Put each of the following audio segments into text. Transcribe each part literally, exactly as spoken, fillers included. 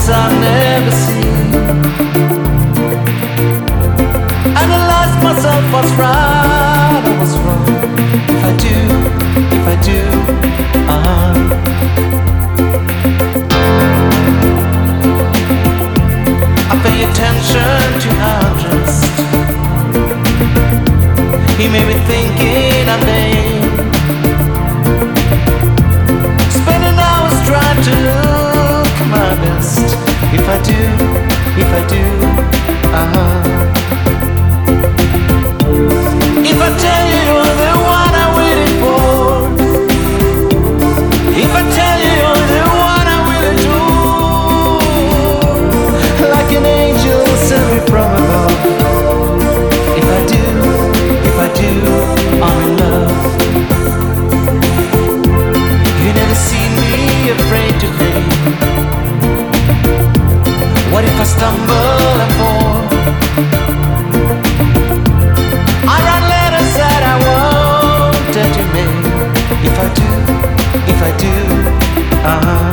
I've never seen. Analyze myself, what's right or what's wrong. If I do, if I do, uh-huh. I pay attention to how I'm dressed. He may be thinking I'm lame, spending hours trying to look my best. If I do, if I do, uh-huh. If I tell you you're the one I'm waiting for, if I tell you you're the one I will adore, like an angel sent me from above. If I do, if I do, I'm in love. You never see me afraid to fail. What if I stumble and fall? I write letters that I won't tell you, man. If I do, if I do, uh-huh.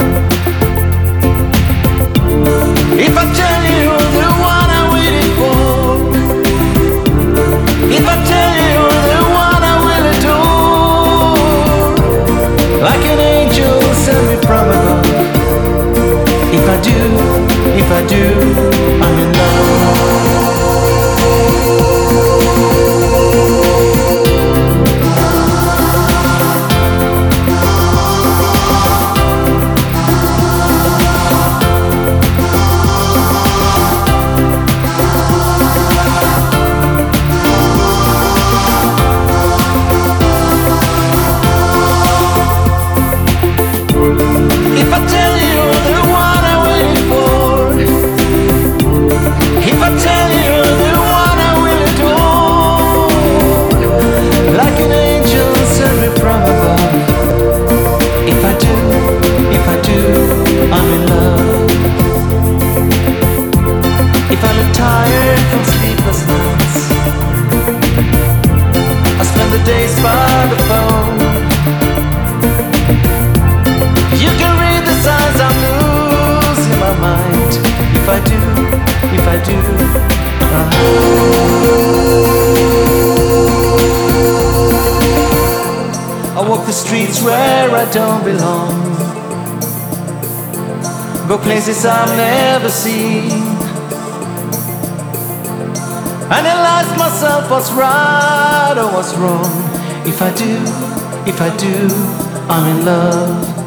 If I tell you you're the one I'm waiting for, if I tell you you're the one I will adore, like an angel sent me from above. If I do, if I do, I'm in love. If I tell you you're the one I'm waiting for, if I tell you you're the one I will adore, like an angel sent me from above. If I do, if I do, I'm in love. If I look tired from sleepless nights, I spend the days by the phone. You can read the signs I'm losing my mind. If I do, if I do, uh-huh. I walk the streets where I don't belong, go places I've never seen. Analyze myself, what's right or what's wrong. If I do, if I do, I'm in love.